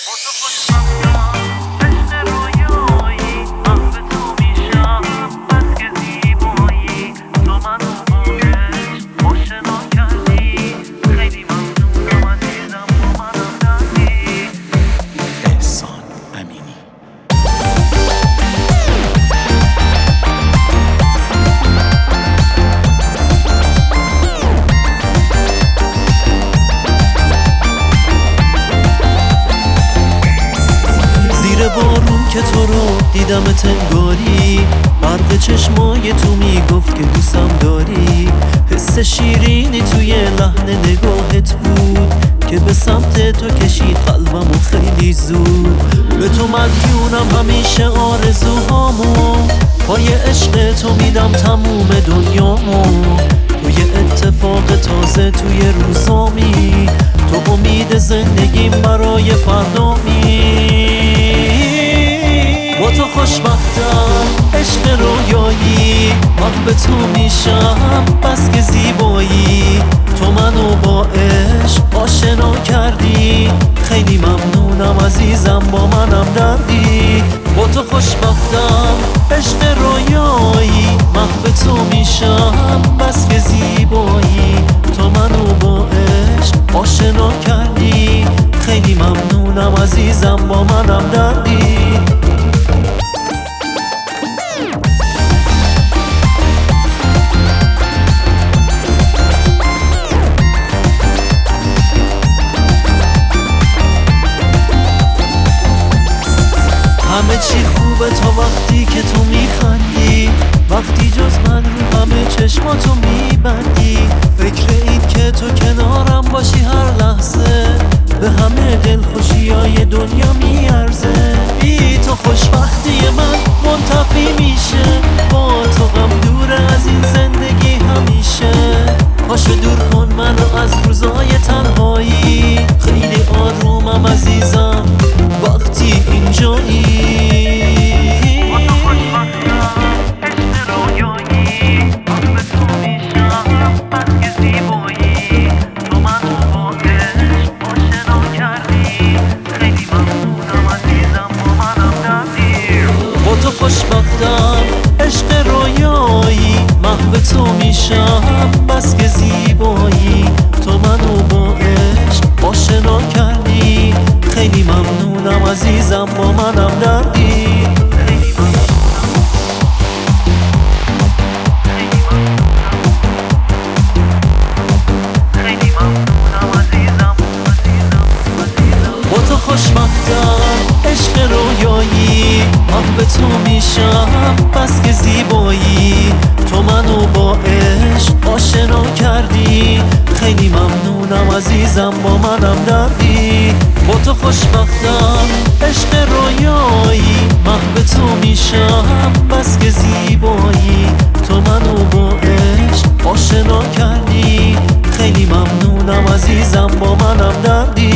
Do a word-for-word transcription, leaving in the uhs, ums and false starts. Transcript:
که تو رو دیدم تنگاری، برق چشمای تو میگفت که دوستم داری. حس شیرینی توی لحن نگاهت بود که به سمت تو کشید قلبمو خیلی زود. به تو مدیونم همیشه آرزوهامو، پای عشق تو میدم تموم دنیامو. تو یه اتفاق تازه توی روزامی، تو امید زندگیم برای فردامی. با تو خوشبختم عشق رویایی، محو تو میشم بس که زیبایی. تو منو با عشق آشنا کردی، خیلی ممنونم عزیزم با منم دردی. با تو خوشبختم عشق رویایی، محو تو میشم بس که زیبایی. تو منو با عشق آشنا کردی، خیلی ممنونم عزیزم با منم دردی. همه چی خوبه تا وقتی که تو میخندی، وقتی جز من رو همه چشماتو میبندی. فکر این که تو کنارم باشی هر لحظه، به همه دلخوشیای دنیا میارزه. بی تو خوشبختی من منتفی میشه، با تو غم دور از این زندگی همیشه. پاشو دور کن منو از روزای تنهایی، خیلی آرومم عزیزم وقتی اینجایی. خوشبختم عشق رویایی، محو تو میشم بس که زیبایی. تو منو با عشق آشنا کردی، خیلی ممنونم عزیزم با منم دردی. با تو خوشبختم عشق رویایی، محو تو میشم بس که زیبایی. تو منو با عشق آشنا کردی، خیلی ممنونم عزیزم با منم دردی. با تو خوشبختم عشق رویایی، محو تو میشم بس که زیبایی. تو منو با عشق آشنا کردی، خیلی ممنونم عزیزم با منم دردی.